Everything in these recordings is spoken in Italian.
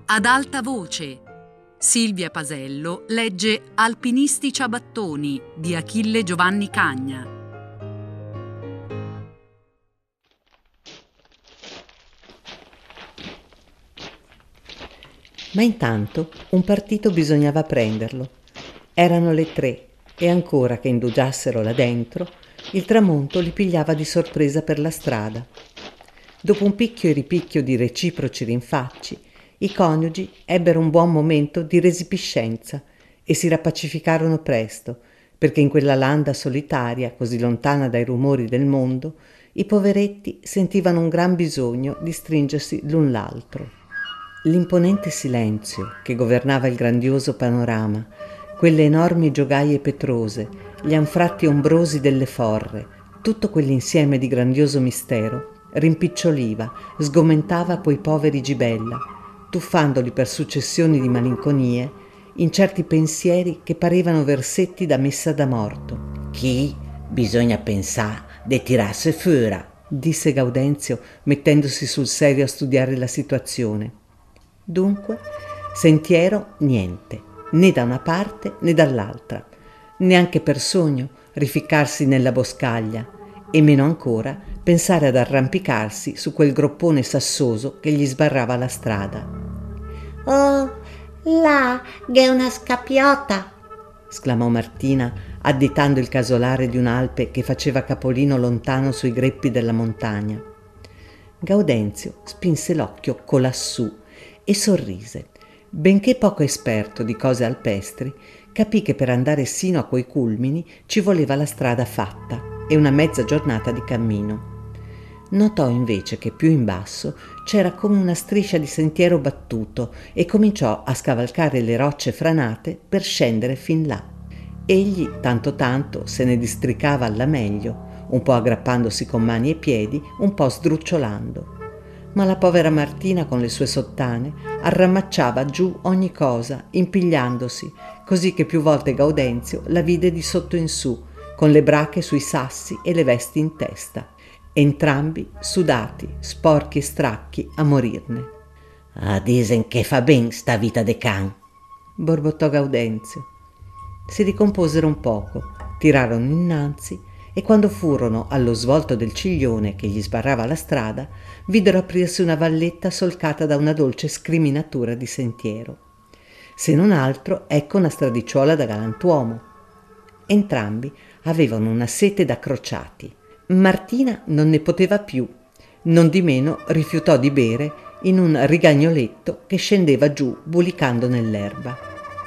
Ad alta voce, Silvia Pasello legge Alpinisti ciabattoni di Achille Giovanni Cagna. Ma intanto un partito bisognava prenderlo. Erano le 3 e ancora che indugiassero là dentro, il tramonto li pigliava di sorpresa per la strada. Dopo un picchio e ripicchio di reciproci rinfacci, i coniugi ebbero un buon momento di resipiscenza e si rapacificarono presto, perché in quella landa solitaria, così lontana dai rumori del mondo, i poveretti sentivano un gran bisogno di stringersi l'un l'altro. L'imponente silenzio che governava il grandioso panorama, quelle enormi giogaie petrose, gli anfratti ombrosi delle forre, tutto quell'insieme di grandioso mistero rimpiccioliva, sgomentava quei poveri Gibella, tuffandoli per successioni di malinconie in certi pensieri che parevano versetti da messa da morto. «Chi bisogna pensare de tirasse fuera», disse Gaudenzio mettendosi sul serio a studiare la situazione. Dunque, sentiero niente, né da una parte né dall'altra, neanche per sogno rificcarsi nella boscaglia e meno ancora pensare ad arrampicarsi su quel groppone sassoso che gli sbarrava la strada. «Oh, là, che è una scappiota!» esclamò Martina, additando il casolare di un'alpe che faceva capolino lontano sui greppi della montagna. Gaudenzio spinse l'occhio colassù e sorrise. Benché poco esperto di cose alpestri, capì che per andare sino a quei culmini ci voleva la strada fatta e una mezza giornata di cammino. Notò invece che più in basso c'era come una striscia di sentiero battuto e cominciò a scavalcare le rocce franate per scendere fin là. Egli tanto tanto se ne districava alla meglio, un po' aggrappandosi con mani e piedi, un po' sdrucciolando. Ma la povera Martina con le sue sottane arramacciava giù ogni cosa, impigliandosi, così che più volte Gaudenzio la vide di sotto in su, con le brache sui sassi e le vesti in testa, entrambi sudati, sporchi e stracchi a morirne. «Disen che fa ben sta vita de can», borbottò Gaudenzio. Si ricomposero un poco, tirarono innanzi e quando furono allo svolto del ciglione che gli sbarrava la strada, videro aprirsi una valletta solcata da una dolce scriminatura di sentiero. Se non altro, ecco una stradicciuola da galantuomo. Entrambi avevano una sete da crociati. Martina non ne poteva più, nondimeno rifiutò di bere in un rigagnoletto che scendeva giù bulicando nell'erba.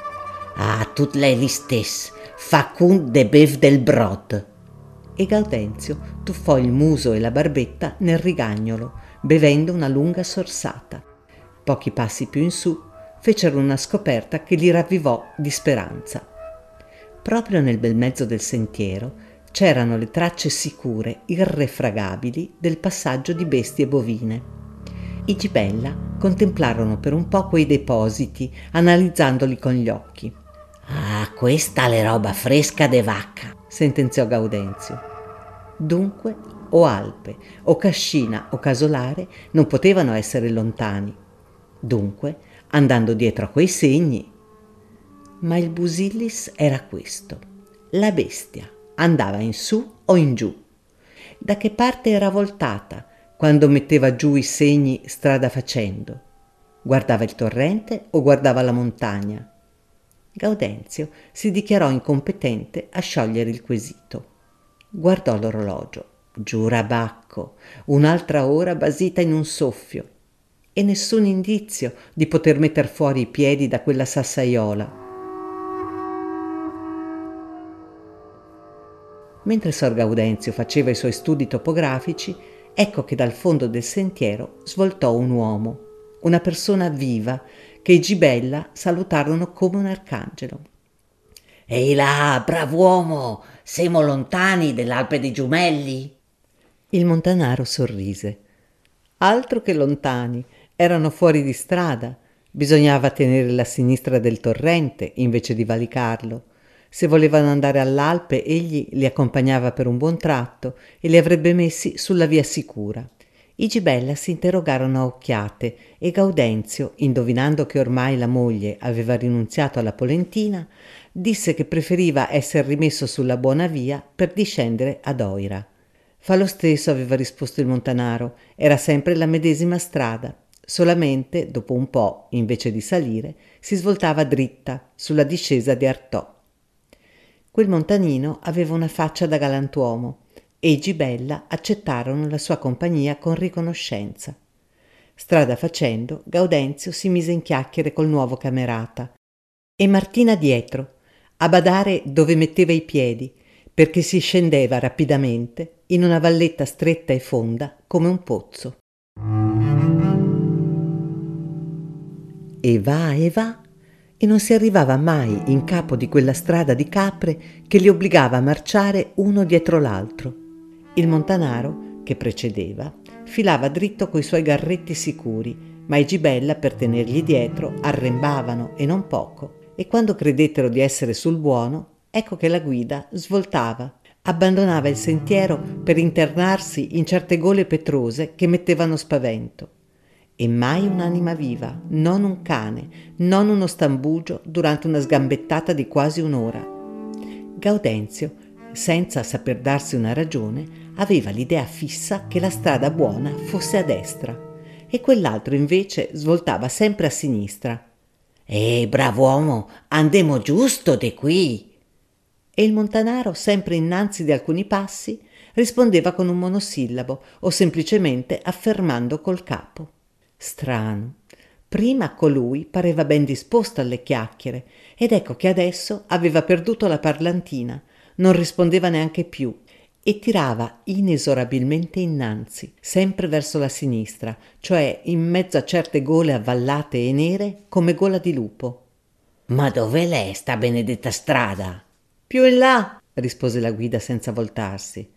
Tut lei li stess, fa cun de bev del brod». E Gaudenzio tuffò il muso e la barbetta nel rigagnolo, bevendo una lunga sorsata. Pochi passi più in su fecero una scoperta che li ravvivò di speranza. Proprio nel bel mezzo del sentiero c'erano le tracce sicure, irrefragabili, del passaggio di bestie bovine. I Gibella contemplarono per un po' quei depositi, analizzandoli con gli occhi. Questa è roba fresca de vacca», sentenziò Gaudenzio. Dunque, o Alpe, o Cascina, o Casolare non potevano essere lontani. Dunque, andando dietro a quei segni. Ma il busillis era questo. La bestia andava in su o in giù. Da che parte era voltata quando metteva giù i segni strada facendo? Guardava il torrente o guardava la montagna? Gaudenzio si dichiarò incompetente a sciogliere il quesito. Guardò l'orologio. Giurabacco, un'altra ora basita in un soffio. E nessun indizio di poter metter fuori i piedi da quella sassaiola. Mentre Sor Gaudenzio faceva i suoi studi topografici, ecco che dal fondo del sentiero svoltò un uomo, una persona viva, che i Gibella salutarono come un arcangelo. «Ehi là, brav'uomo, siamo lontani dell'Alpe dei Giumelli?» Il montanaro sorrise. Altro che lontani, erano fuori di strada. Bisognava tenere la sinistra del torrente invece di valicarlo. Se volevano andare all'Alpe, egli li accompagnava per un buon tratto e li avrebbe messi sulla via sicura. I Gibella si interrogarono a occhiate e Gaudenzio, indovinando che ormai la moglie aveva rinunziato alla polentina, disse che preferiva essere rimesso sulla buona via per discendere ad Oira. Fa lo stesso, aveva risposto il montanaro, era sempre la medesima strada, solamente dopo un po', invece di salire, si svoltava dritta sulla discesa di Artò. Quel montanino aveva una faccia da galantuomo e i Gibella accettarono la sua compagnia con riconoscenza. Strada facendo, Gaudenzio si mise in chiacchiere col nuovo camerata e Martina dietro, a badare dove metteva i piedi, perché si scendeva rapidamente in una valletta stretta e fonda come un pozzo. E va e non si arrivava mai in capo di quella strada di capre che li obbligava a marciare uno dietro l'altro. Il montanaro, che precedeva, filava dritto coi suoi garretti sicuri, ma i Gibella, per tenergli dietro, arrembavano e non poco, e quando credettero di essere sul buono, ecco che la guida svoltava, abbandonava il sentiero per internarsi in certe gole petrose che mettevano spavento. E mai un'anima viva, non un cane, non uno stambugio durante una sgambettata di quasi un'ora. Gaudenzio, senza saper darsi una ragione, aveva l'idea fissa che la strada buona fosse a destra e quell'altro invece svoltava sempre a sinistra. Bravo uomo, andiamo giusto di qui. E il montanaro, sempre innanzi di alcuni passi, rispondeva con un monosillabo o semplicemente affermando col capo. Strano. Prima colui pareva ben disposto alle chiacchiere ed ecco che adesso aveva perduto la parlantina, non rispondeva neanche più e tirava inesorabilmente innanzi, sempre verso la sinistra, cioè in mezzo a certe gole avvallate e nere come gola di lupo. Ma dove l'è sta benedetta strada? Più in là, rispose la guida senza voltarsi.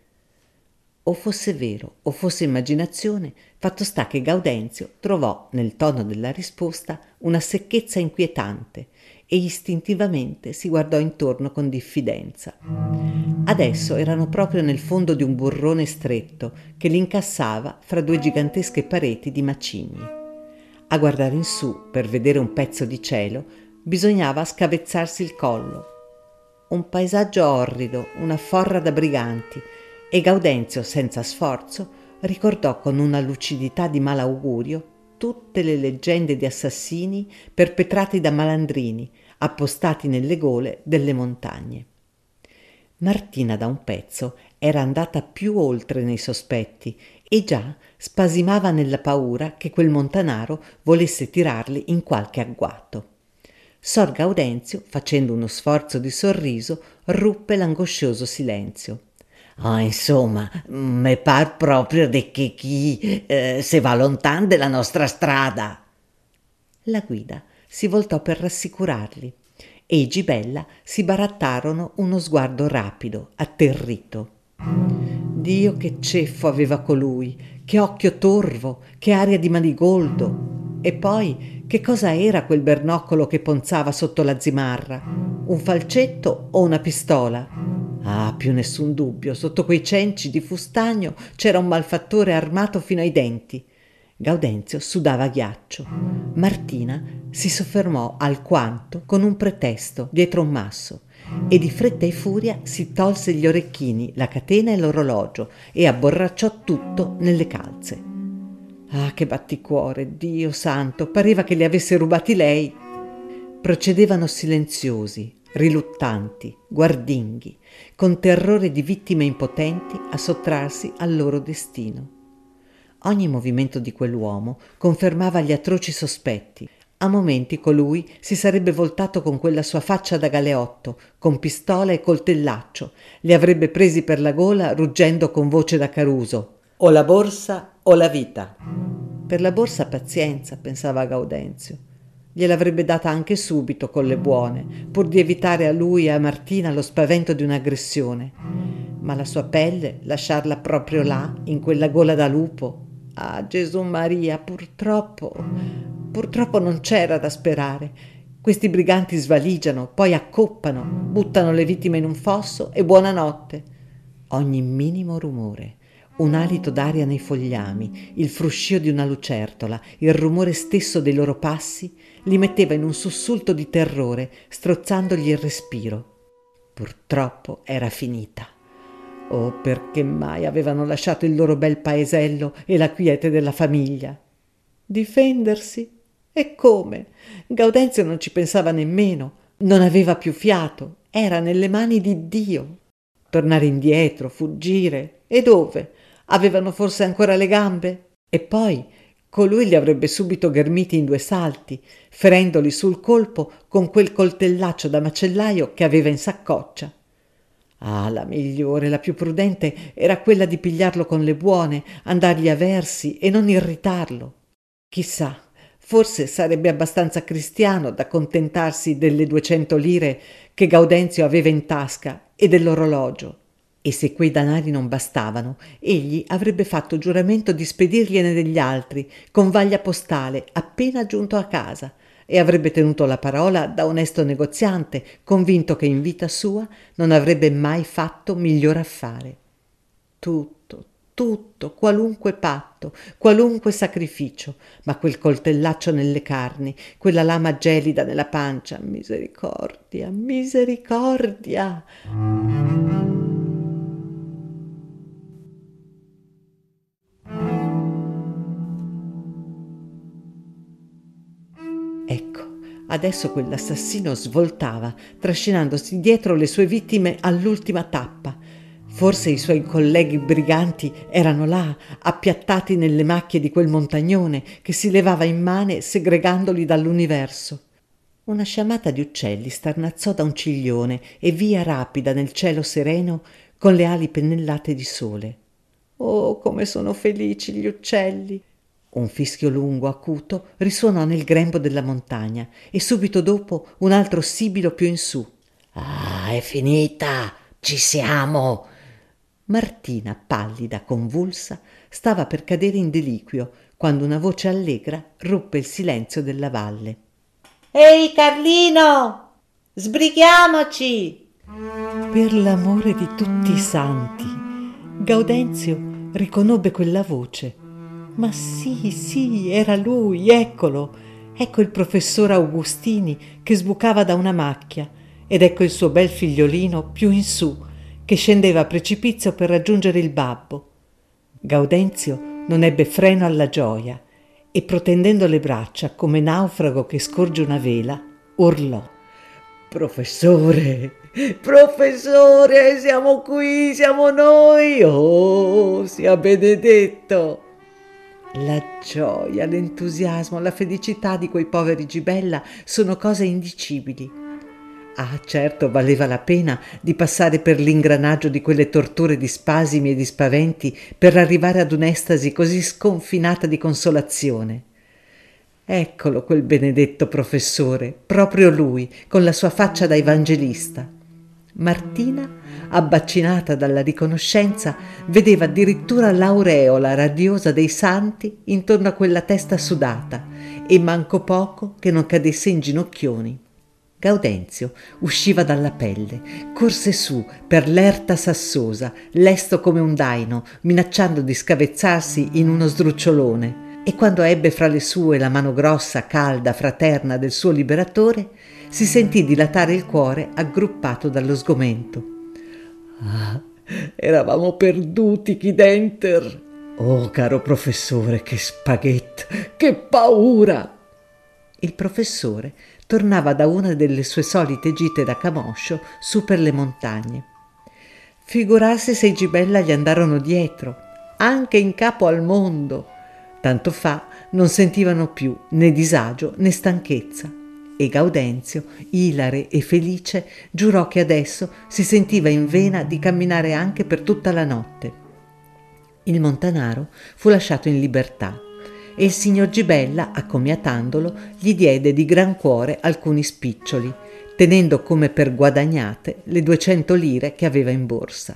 O fosse vero o fosse immaginazione, fatto sta che Gaudenzio trovò nel tono della risposta una secchezza inquietante e istintivamente si guardò intorno con diffidenza. Adesso erano proprio nel fondo di un burrone stretto che li incassava fra due gigantesche pareti di macigni. A guardare in su per vedere un pezzo di cielo bisognava scavezzarsi il collo. Un paesaggio orrido, una forra da briganti, e Gaudenzio, senza sforzo, ricordò con una lucidità di malaugurio tutte le leggende di assassini perpetrati da malandrini appostati nelle gole delle montagne. Martina da un pezzo era andata più oltre nei sospetti e già spasimava nella paura che quel montanaro volesse tirarli in qualche agguato. Sor Gaudenzio, facendo uno sforzo di sorriso, ruppe l'angoscioso silenzio. Insomma, me par proprio de che chi se va lontan della nostra strada. La guida si voltò per rassicurarli e i Gibella si barattarono uno sguardo rapido, atterrito. Dio, che ceffo aveva colui, che occhio torvo, che aria di manigoldo. E poi, che cosa era quel bernoccolo che ponzava sotto la zimarra? Un falcetto o una pistola? Più nessun dubbio, sotto quei cenci di fustagno c'era un malfattore armato fino ai denti. Gaudenzio sudava ghiaccio. Martina si soffermò alquanto con un pretesto dietro un masso e di fretta e furia si tolse gli orecchini, la catena e l'orologio e abborracciò tutto nelle calze. Che batticuore, Dio santo, pareva che li avesse rubati lei. Procedevano silenziosi, riluttanti, guardinghi, con terrore di vittime impotenti a sottrarsi al loro destino. Ogni movimento di quell'uomo confermava gli atroci sospetti. A momenti colui si sarebbe voltato con quella sua faccia da galeotto, con pistola e coltellaccio, li avrebbe presi per la gola ruggendo con voce da Caruso: «O la borsa o la vita». Per la borsa pazienza, pensava Gaudenzio. Gliel'avrebbe data anche subito con le buone, pur di evitare a lui e a Martina lo spavento di un'aggressione. Ma la sua pelle, lasciarla proprio là, in quella gola da lupo? Gesù Maria, purtroppo non c'era da sperare. Questi briganti svaligiano, poi accoppano, buttano le vittime in un fosso e buonanotte. Ogni minimo rumore, Un alito d'aria nei fogliami, il fruscio di una lucertola, il rumore stesso dei loro passi li metteva in un sussulto di terrore, strozzandogli il respiro. Purtroppo era finita. Oh, perché mai avevano lasciato il loro bel paesello e la quiete della famiglia? Difendersi? E come? Gaudenzio non ci pensava nemmeno, non aveva più fiato, era nelle mani di Dio. Tornare indietro, fuggire, e dove? Avevano forse ancora le gambe? E poi colui li avrebbe subito ghermiti in 2 salti, ferendoli sul colpo con quel coltellaccio da macellaio che aveva in saccoccia. Ah, la migliore, la più prudente era quella di pigliarlo con le buone, andargli a versi e non irritarlo. Chissà, forse sarebbe abbastanza cristiano da contentarsi delle 200 lire che Gaudenzio aveva in tasca e dell'orologio. E se quei danari non bastavano, egli avrebbe fatto giuramento di spedirgliene degli altri con vaglia postale appena giunto a casa, e avrebbe tenuto la parola da onesto negoziante, convinto che in vita sua non avrebbe mai fatto miglior affare. Tutto, qualunque patto, qualunque sacrificio, ma quel coltellaccio nelle carni, quella lama gelida nella pancia, misericordia, misericordia! Ecco, adesso quell'assassino svoltava, trascinandosi dietro le sue vittime all'ultima tappa. Forse i suoi colleghi briganti erano là, appiattati nelle macchie di quel montagnone che si levava immane segregandoli dall'universo. Una sciamata di uccelli starnazzò da un ciglione e via rapida nel cielo sereno con le ali pennellate di sole. Oh, come sono felici gli uccelli! Un fischio lungo, acuto, risuonò nel grembo della montagna e subito dopo un altro sibilo più in su. Ah, è finita! Ci siamo! Martina, pallida, convulsa, stava per cadere in deliquio quando una voce allegra ruppe il silenzio della valle. Ehi Carlino, sbrighiamoci! Per l'amore di tutti i santi! Gaudenzio riconobbe quella voce. Ma sì, era lui, eccolo! Ecco il professor Augustini che sbucava da una macchia ed ecco il suo bel figliolino più in su che scendeva a precipizio per raggiungere il babbo. Gaudenzio non ebbe freno alla gioia e, protendendo le braccia come naufrago che scorge una vela, urlò: «Professore, professore, siamo qui, siamo noi! Oh, sia benedetto!» La gioia, l'entusiasmo, la felicità di quei poveri Gibella sono cose indicibili. Ah, certo, valeva la pena di passare per l'ingranaggio di quelle torture di spasimi e di spaventi per arrivare ad un'estasi così sconfinata di consolazione. Eccolo quel benedetto professore, proprio lui, con la sua faccia da evangelista. Martina, abbaccinata dalla riconoscenza, vedeva addirittura l'aureola radiosa dei santi intorno a quella testa sudata e manco poco che non cadesse in ginocchioni. Gaudenzio usciva dalla pelle, corse su per l'erta sassosa, lesto come un daino, minacciando di scavezzarsi in uno sdrucciolone, e quando ebbe fra le sue la mano grossa, calda, fraterna del suo liberatore, si sentì dilatare il cuore aggruppato dallo sgomento. Ah, eravamo perduti chi denter! Oh, caro professore, che spaghetto, che paura! Il professore tornava da una delle sue solite gite da camoscio su per le montagne. Figurarsi se i Gibella gli andarono dietro, anche in capo al mondo. Tanto fa non sentivano più né disagio né stanchezza. E Gaudenzio, ilare e felice, giurò che adesso si sentiva in vena di camminare anche per tutta la notte. Il montanaro fu lasciato in libertà e il signor Gibella, accomiatandolo, gli diede di gran cuore alcuni spiccioli, tenendo come per guadagnate le 200 lire che aveva in borsa.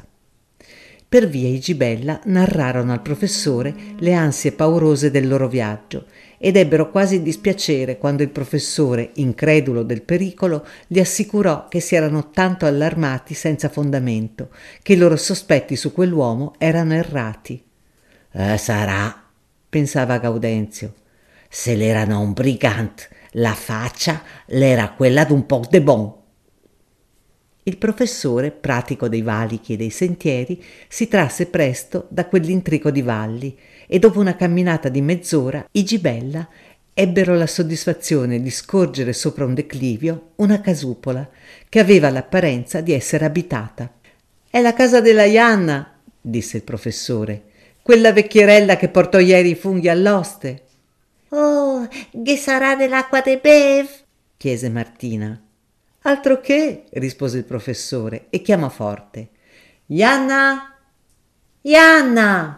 Per via i Gibella narrarono al professore le ansie paurose del loro viaggio ed ebbero quasi dispiacere quando il professore, incredulo del pericolo, gli assicurò che si erano tanto allarmati senza fondamento, che i loro sospetti su quell'uomo erano errati. Sarà, pensava Gaudenzio. se l'erano un brigante, la faccia l'era quella d'un po' de bon. Il professore, pratico dei valichi e dei sentieri, si trasse presto da quell'intrico di valli e dopo una camminata di mezz'ora i Gibella ebbero la soddisfazione di scorgere sopra un declivio una casupola che aveva l'apparenza di essere abitata. «È la casa della Ianna», disse il professore, «quella vecchierella che portò ieri i funghi all'oste». «Oh, che sarà dell'acqua de bev?» chiese Martina. «Altro che», rispose il professore e chiamò forte. «Ianna! Ianna!»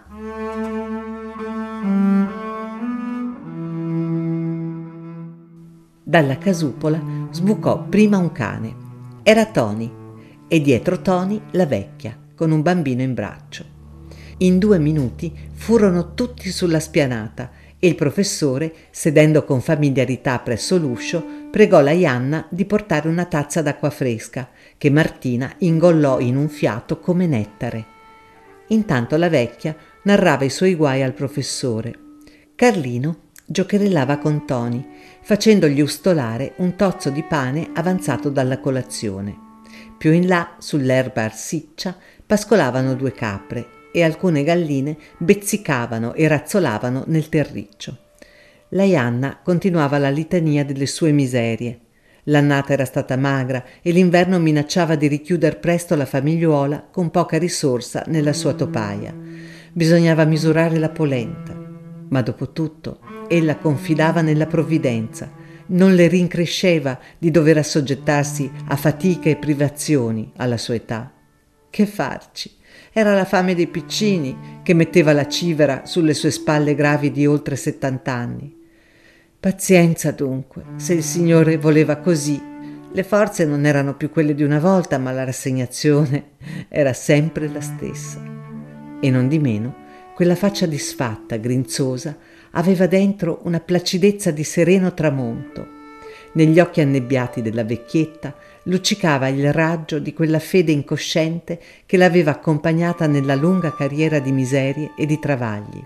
Dalla casupola sbucò prima un cane. Era Toni e dietro Toni la vecchia con un bambino in braccio. In 2 minuti furono tutti sulla spianata e il professore, sedendo con familiarità presso l'uscio, pregò la Ianna di portare una tazza d'acqua fresca che Martina ingollò in un fiato come nettare. Intanto la vecchia narrava i suoi guai al professore. Carlino giocherellava con Toni, facendogli ustolare un tozzo di pane avanzato dalla colazione. Più in là, sull'erba arsiccia, pascolavano 2 capre e alcune galline bezzicavano e razzolavano nel terriccio. La Ianna continuava la litania delle sue miserie. L'annata era stata magra e l'inverno minacciava di richiuder presto la famigliuola con poca risorsa nella sua topaia. Bisognava misurare la polenta, ma dopo tutto ella confidava nella provvidenza, non le rincresceva di dover assoggettarsi a fatiche e privazioni alla sua età. Che farci? Era la fame dei piccini che metteva la civera sulle sue spalle gravi di oltre 70 anni. Pazienza dunque, se il Signore voleva così. Le forze non erano più quelle di una volta, ma la rassegnazione era sempre la stessa. E non di meno, quella faccia disfatta, grinzosa, aveva dentro una placidezza di sereno tramonto. Negli occhi annebbiati della vecchietta luccicava il raggio di quella fede incosciente che l'aveva accompagnata nella lunga carriera di miserie e di travagli.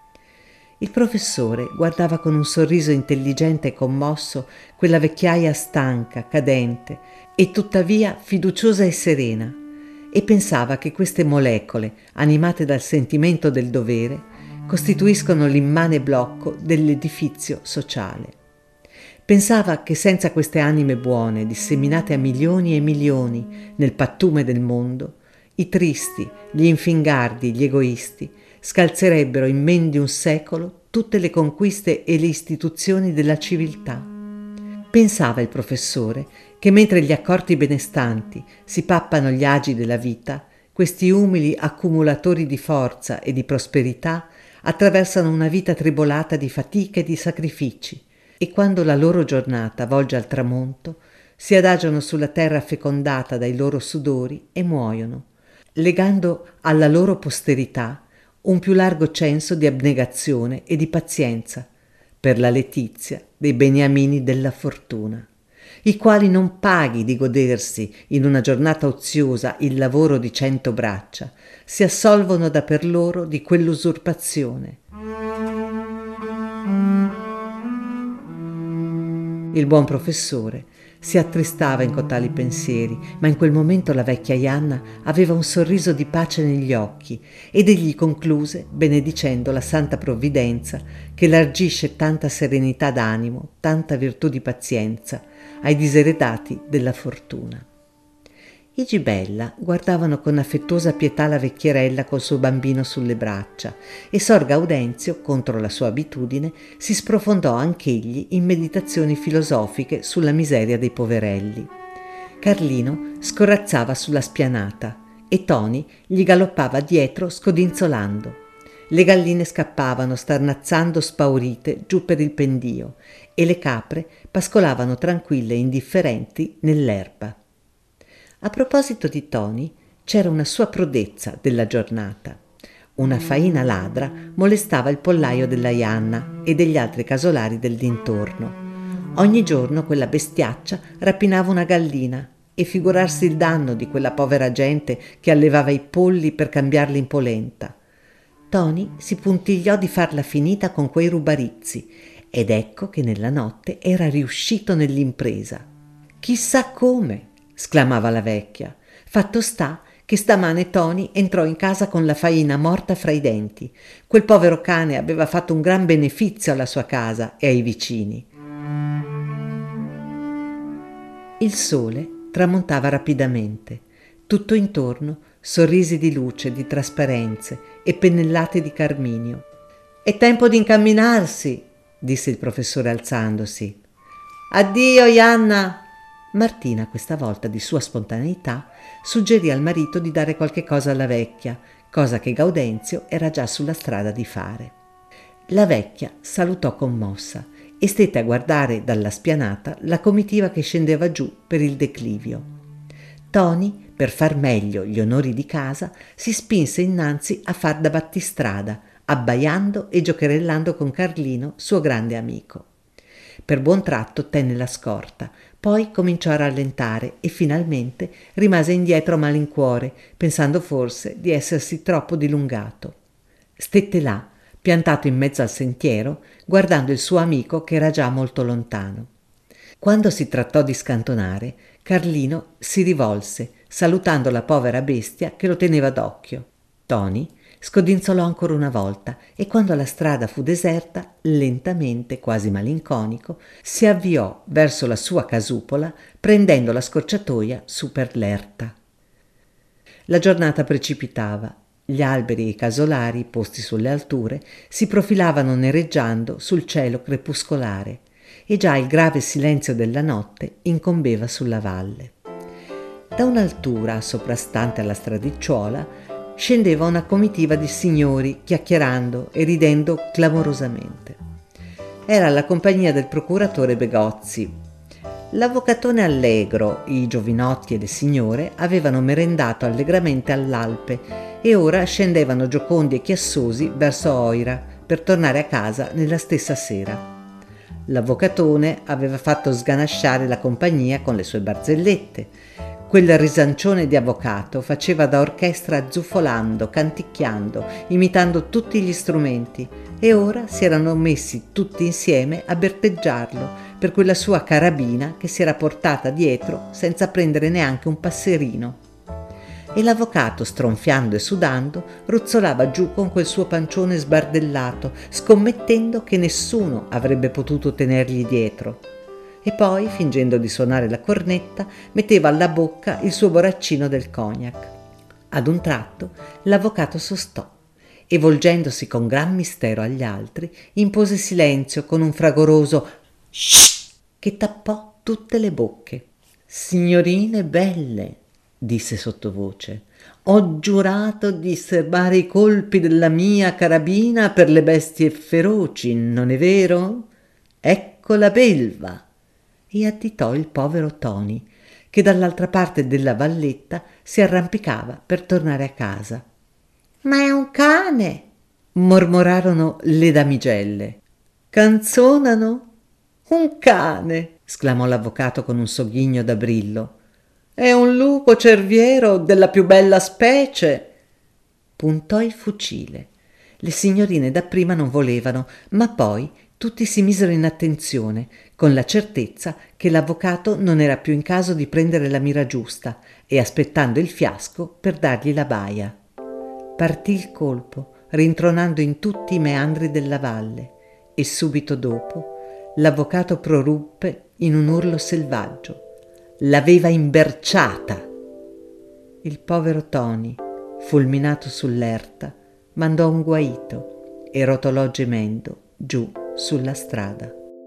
Il professore guardava con un sorriso intelligente e commosso quella vecchiaia stanca, cadente e tuttavia fiduciosa e serena, e pensava che queste molecole, animate dal sentimento del dovere, costituiscono l'immane blocco dell'edifizio sociale. Pensava che senza queste anime buone, disseminate a milioni e milioni nel pattume del mondo, i tristi, gli infingardi, gli egoisti, scalzerebbero in men di un secolo tutte le conquiste e le istituzioni della civiltà. Pensava il professore che mentre gli accorti benestanti si pappano gli agi della vita, questi umili accumulatori di forza e di prosperità attraversano una vita tribolata di fatiche e di sacrifici, e quando la loro giornata volge al tramonto, si adagiano sulla terra fecondata dai loro sudori e muoiono, legando alla loro posterità un più largo censo di abnegazione e di pazienza per la letizia dei beniamini della fortuna, i quali non paghi di godersi in una giornata oziosa il lavoro di 100 braccia, si assolvono da per loro di quell'usurpazione. Il buon professore si attristava in cotali pensieri, ma in quel momento la vecchia Ianna aveva un sorriso di pace negli occhi ed egli concluse benedicendo la santa provvidenza che largisce tanta serenità d'animo, tanta virtù di pazienza ai diseredati della fortuna. I Gibella guardavano con affettuosa pietà la vecchierella col suo bambino sulle braccia e Sor Gaudenzio, contro la sua abitudine, si sprofondò anch'egli in meditazioni filosofiche sulla miseria dei poverelli. Carlino scorazzava sulla spianata e Toni gli galoppava dietro scodinzolando. Le galline scappavano starnazzando spaurite giù per il pendio e le capre pascolavano tranquille e indifferenti nell'erba. A proposito di Toni, c'era una sua prodezza della giornata. Una faina ladra molestava il pollaio della Ianna e degli altri casolari del dintorno. Ogni giorno quella bestiaccia rapinava una gallina e figurarsi il danno di quella povera gente che allevava i polli per cambiarli in polenta. Toni si puntigliò di farla finita con quei rubarizzi ed ecco che nella notte era riuscito nell'impresa. «Chissà come!» sclamava la vecchia. «Fatto sta che stamane Toni entrò in casa con la faina morta fra i denti. Quel povero cane aveva fatto un gran benefizio alla sua casa e ai vicini». Il sole tramontava rapidamente. Tutto intorno sorrisi di luce, di trasparenze e pennellate di carminio. «È tempo di incamminarsi», disse il professore alzandosi. «Addio, Ianna!» Martina, questa volta di sua spontaneità, suggerì al marito di dare qualche cosa alla vecchia, cosa che Gaudenzio era già sulla strada di fare. La vecchia salutò commossa e stette a guardare dalla spianata la comitiva che scendeva giù per il declivio. Toni, per far meglio gli onori di casa, si spinse innanzi a far da battistrada, abbaiando e giocherellando con Carlino, suo grande amico. Per buon tratto tenne la scorta, poi cominciò a rallentare e finalmente rimase indietro a malincuore, pensando forse di essersi troppo dilungato. Stette là, piantato in mezzo al sentiero, guardando il suo amico che era già molto lontano. Quando si trattò di scantonare, Carlino si rivolse, salutando la povera bestia che lo teneva d'occhio. Toni scodinzolò ancora una volta e quando la strada fu deserta, lentamente, quasi malinconico, si avviò verso la sua casupola, prendendo la scorciatoia su per l'erta. La giornata precipitava. Gli alberi e i casolari, posti sulle alture, si profilavano nereggiando sul cielo crepuscolare e già il grave silenzio della notte incombeva sulla valle. Da un'altura soprastante alla stradicciuola scendeva una comitiva di signori chiacchierando e ridendo clamorosamente. Era la compagnia del procuratore Begozzi. L'avvocatone allegro, i giovinotti e le signore avevano merendato allegramente all'Alpe e ora scendevano giocondi e chiassosi verso Oira per tornare a casa nella stessa sera. L'avvocatone aveva fatto sganasciare la compagnia con le sue barzellette. Quel risancione di avvocato faceva da orchestra zuffolando, canticchiando, imitando tutti gli strumenti e ora si erano messi tutti insieme a berteggiarlo per quella sua carabina che si era portata dietro senza prendere neanche un passerino. E l'avvocato, stronfiando e sudando, ruzzolava giù con quel suo pancione sbardellato, scommettendo che nessuno avrebbe potuto tenergli dietro. E poi, fingendo di suonare la cornetta, metteva alla bocca il suo boraccino del cognac. Ad un tratto l'avvocato sostò e, volgendosi con gran mistero agli altri, impose silenzio con un fragoroso «Shh!» che tappò tutte le bocche. «Signorine belle», disse sottovoce, «ho giurato di serbare i colpi della mia carabina per le bestie feroci, non è vero? Ecco la belva!» E additò il povero Toni, che dall'altra parte della valletta si arrampicava per tornare a casa. Ma è un cane! Mormorarono le damigelle. «Canzonano? Un cane!» esclamò l'avvocato con un sogghigno da brillo. «È un lupo cerviero della più bella specie!» Puntò il fucile. Le signorine dapprima non volevano, ma poi tutti si misero in attenzione, con la certezza che l'avvocato non era più in caso di prendere la mira giusta e aspettando il fiasco per dargli la baia. Partì il colpo, rintronando in tutti i meandri della valle, e subito dopo l'avvocato proruppe in un urlo selvaggio. L'aveva imberciata! Il povero Toni, fulminato sull'erta, mandò un guaito e rotolò gemendo giù sulla strada.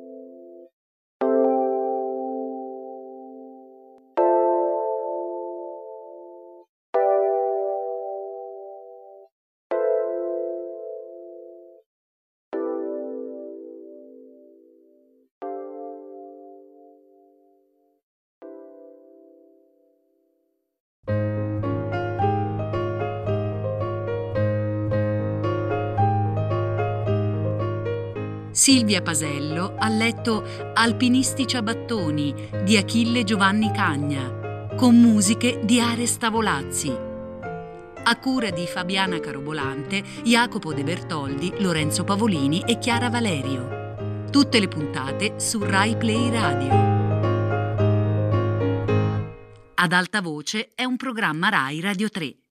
Silvia Pasello ha letto Alpinisti ciabattoni di Achille Giovanni Cagna, con musiche di Ares Tavolazzi. a cura di Fabiana Carobolante, Jacopo De Bertoldi, Lorenzo Pavolini e Chiara Valerio. Tutte le puntate su Rai Play Radio. Ad alta voce è un programma Rai Radio 3.